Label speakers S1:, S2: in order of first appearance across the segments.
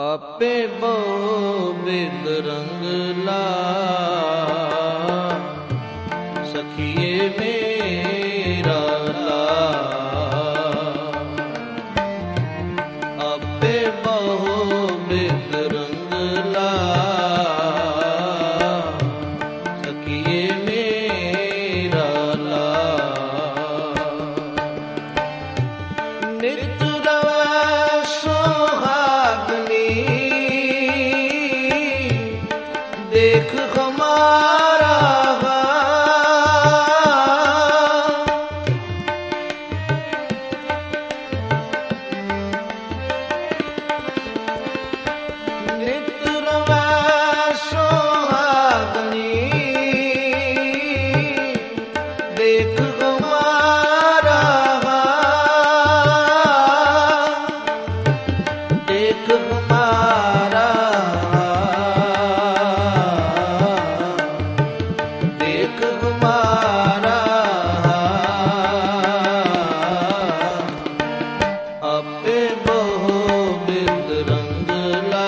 S1: ਆਪੇ ਬਹੁ ਬਿਦ ਰੰਗ ਲਾ ਸਖੀਏ ਮੇਰਾ ਲਾ। ਆਪੇ ਬਹੁ ਬਿਦ ਰੰਗ ਲਾ ਸਖੀਏ ਮੇਰਾ ਲਾ। ਨਿਤ ਰਵੈ ਸੁਹਾਗਨੀ ਦੇਖ ਹਮਾਰਾ ਨਿਤ ਰਵੈ ਸੁਹਾਗਨੀ ਦੇਖ ਹਮਾਰਾ ਦੇਖ ਹਮਾਰਾ ਦੇਖ ਹਮਾਰਾ। ਆਪੇ ਬਹੁ ਬਿਦ ਰੰਗ ਲਾ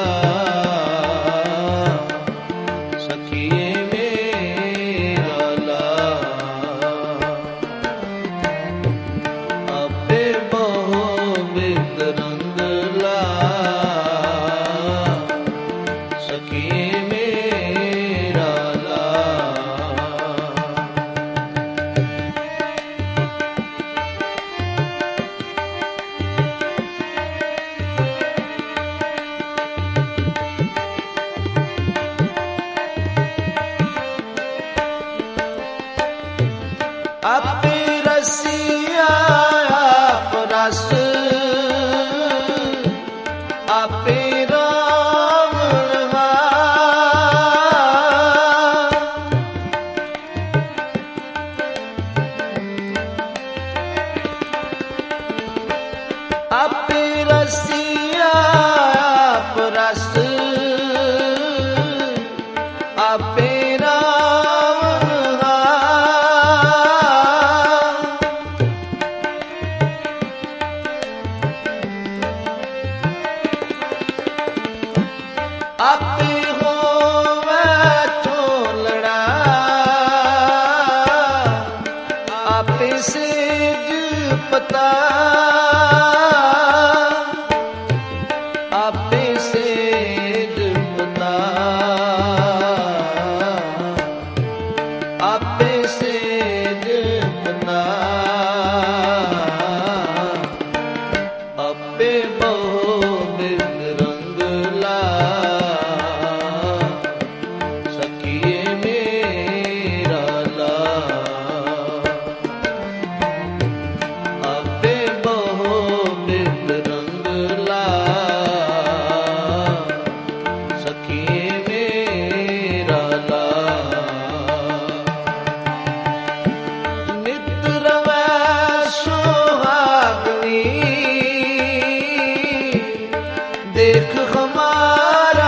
S1: ਸਖੀਏ ਮੇਰਾ ਲਾ। ਆਪੇ ਬਹੁ ਬਿਦ ਰੰਗ ਲਾ ਸਖੀਏ ਮੇਰਾ ਲਾ। ਆਪੇ ਰਸੀਆ ਆਪ ਰਸ ਆਪੇ ਰਾਮ ਰਹਾ। ਆਪੇ ਰਸੀਆ ਆਪ ਰਸ ਆਪੇ ਰਾਮ ਰਹਾ। ਆਪੇ ਹੋਵੈ ਝੋਲੜਾ ਆਪੇ ਸੇਜ ਪਤਾ। ਆਪੇ ਸੇਜ ਪਤਾ ਆਪੇ ਸੇਜ ਪਤਾ। ਆਪੇ ਬਹੁ ਬਿਦ ਰੰਗ ਲਾ ਸਖੀਏ ਮੇਰਾ ਲਾ। ਆਪੇ ਬਹੁ ਬਿਦ ਰੰਗ ਲਾ ਸਖੀਏ ਮੇਰਾ ਲਾ। ਨਿਤ ਰਵੈ ਸੁਹਾਗਨੀ ਦੇਖ ਹਮਾਰਾ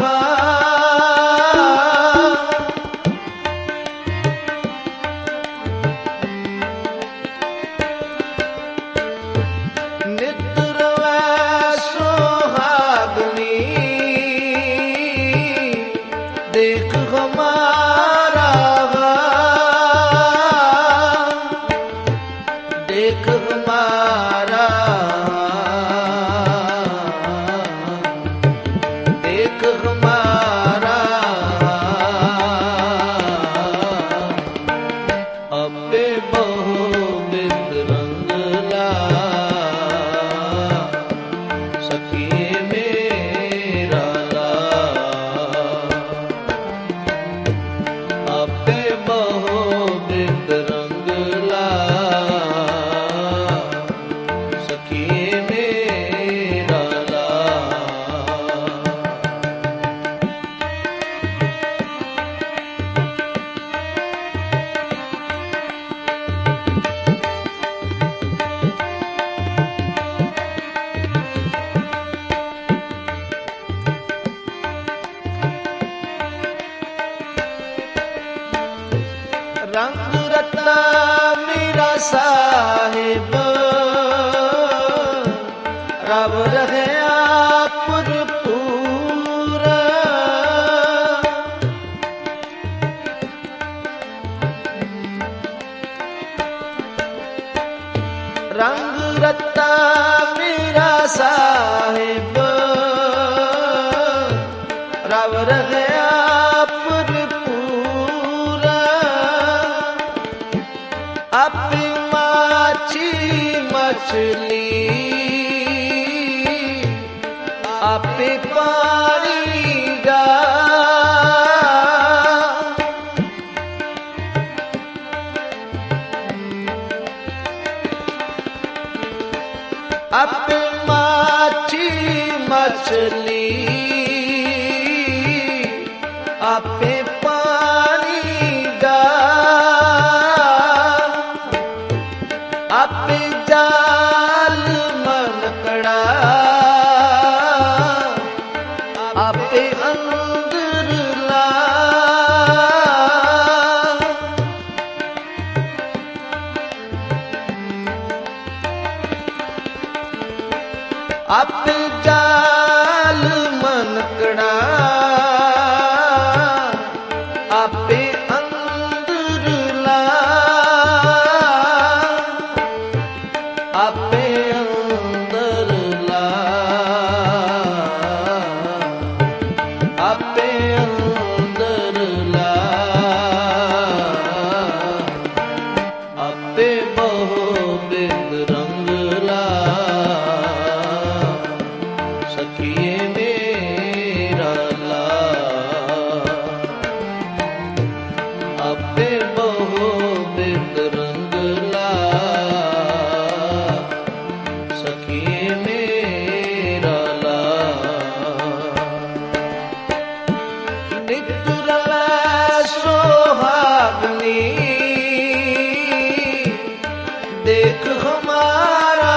S1: ਨਿਤ ਰਵੈ ਸੁਹਾਗਨੀ ਦੇਖ ਹਮਾਰਾ ਦੇਖ ਹਮਾਰਾ ਦੇਖ ਹਮਾਰਾ। ਆਪੇ ਬਹੁ ਬਿਦ ਰੰਗ ਲਾ ਸਖੀਏ ਮੇਰਾ ਲਾ। ਆਪੇ ਬਹੁ ਬਿਦ ਰੰਗ ਲਾ ਸਖੀਏ ਮੇਰਾ ਲਾ। ਸਾਹਿਬ ਰਵ ਰਹਿਆ ਭਰਪੂਰਾ ਆਪੇ ਮਾਛੀ ਮਛਲੀ ਆਪੇ ਪਾਣੀ ਦਾ ਆਪੇ ਮਾਛੀ ਮਛਲੀ ਆਪੇ ਪਾਣੀ ਦਾ ਆਪੇ ਜਾਲ ਮਨਕੜਾ ਆਪੇ ਅੰਦਰ ਲਾ ਆਪੇ ਜਾਲ ਮਨਕੜਾ ਆਪੇ ਅੰਦਰ ਲਾ ਆਪੇ ਅੰਦਰ ਲਾ ਆਪੇ ਅੰਦਰ ਲਾ ਆਪੇ ਬਹੁ ਬਿੰਦ ਰੰਗ ਲਾ ਸਖੀਏ ਮੇਰਾ ਲਾ ਆਪੇ ਬਹੁ ਬਿੰਦ ਰੰਗ ਲਾ ਸਖੀਏ ਮੇਰਾ ਲਾ ਨਿਤ ਰਲੈ ਸੁਹਾਗਨੀ ਦੇਖ ਹਮਾਰਾ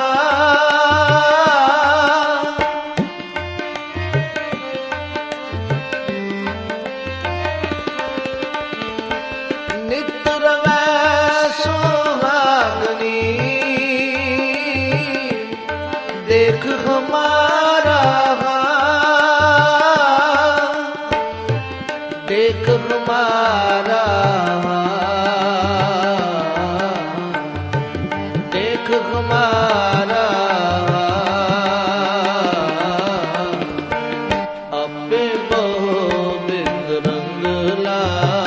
S1: ਨਿਤ ਰਵੈ ਸੁਹਾਗਨੀ ਦੇਖ ਹਮਾਰਾ ਦੇਖ ਹਮਾਰਾ ਦੇਖ ਹਮਾਰਾ ਆਪੇ ਬਹੁ ਬਿੰਦ ਰੰਗ ਲਾ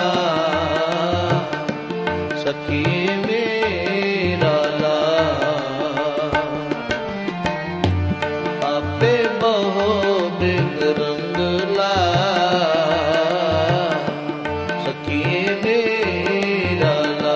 S1: ਸਖੀਏ ਮੇਰਾ ਲਾ ਆਪੇ ਬਹੁ ਬਿੰਦ ਰੰਗ ਲਾ ਸਖੀਏ ਮੇਰਾ ਲਾ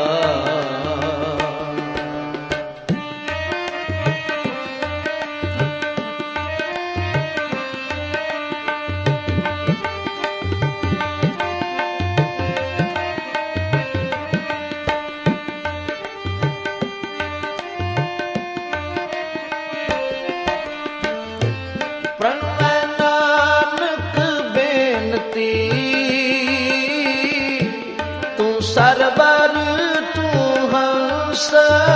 S1: ਪ੍ਰਣਵੈ ਨਾਨਕ ਬੇਨਤੀ ਤੂੰ ਸਰਬਰ ਤੂੰ ਹੰਸ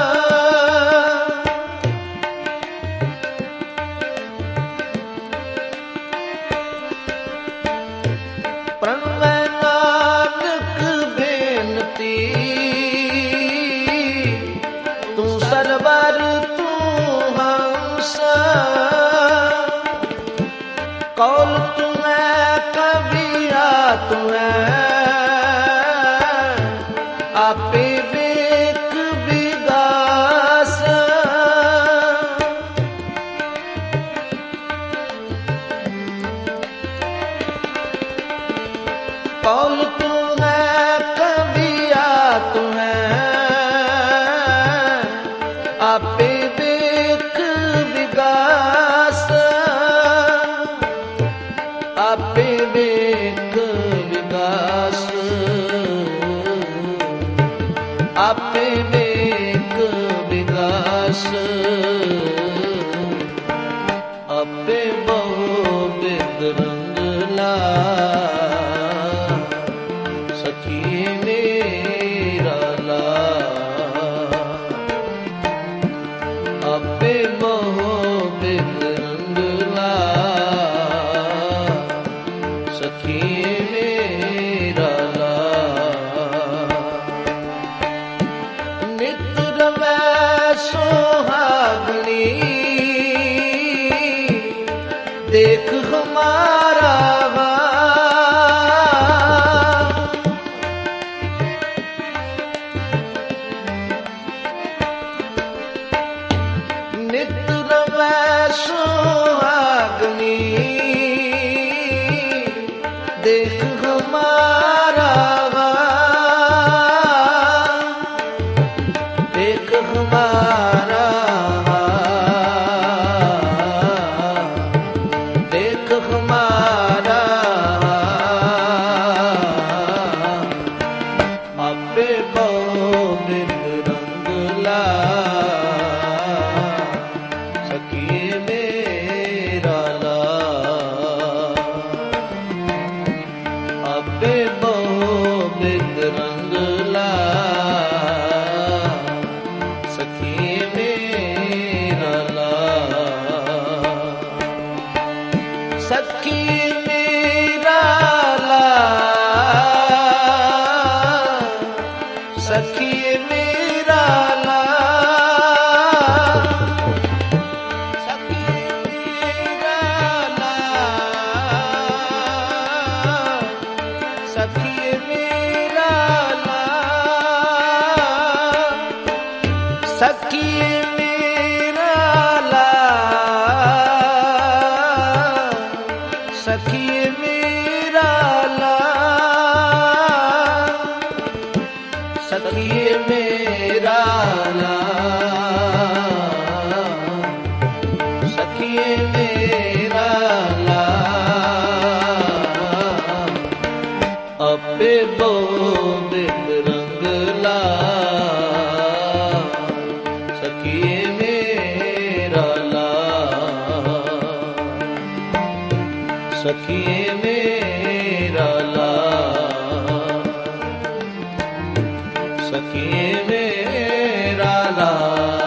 S1: ਪ੍ਰਣਵੈ ਨਾਨਕ ਬੇਨਤੀ ਤੂੰ ਸਰਬਰ ਤੂੰ ਹੰਸ ਕੌਲ ਤੁਮੈ ਕਬੀਰਾ ਤੁਮੈ ਆਪੇ ਵੇਖ ਵਿਗਾਸ ਕੌਲ ਤੁਮੈ ਕਬੀਰਾ ਤੁਮੈ ਆਪੇ ਵੇਖ ਵਿਗਾਸ ਆਪੇ ਵੇਖ ਵਿਗਾਸ ਆਪੇ ਵੇਖ ਵਿਗਾਸ ਆਪੇ ਬਹੁ ਬਿੰਦ ਰੰਗ ਲਾ ਸਖੀਏ ਮੇਰਾ ਲਾ ਆਪੇ ਬਹੁ ਬਿੰਦ ਰੰਗ ਲਾ ਸਖੀਏ ਮੇਰਾ ਲਾ ਨਿਤ ਰਵੈ ਸੁਹਾਗਣੀ देख हमारा नित रवै सुहागनी देख हमारा देख हमारा देख हमारा आपे गोविंद रंगला सखिए मेरा ला आपे गोविंद रंगला सखिए मेरा ला सखी मेरा ला सखी मेरा ला सखी मेरा ला सखी मेरा ला सखी मेरा ला सखी मेरा ला सखी मेरा ला सखी मेरा ला अपे गोविंद रंगला सखी मेरा ला सखी मेरा ला सखी मेरा ला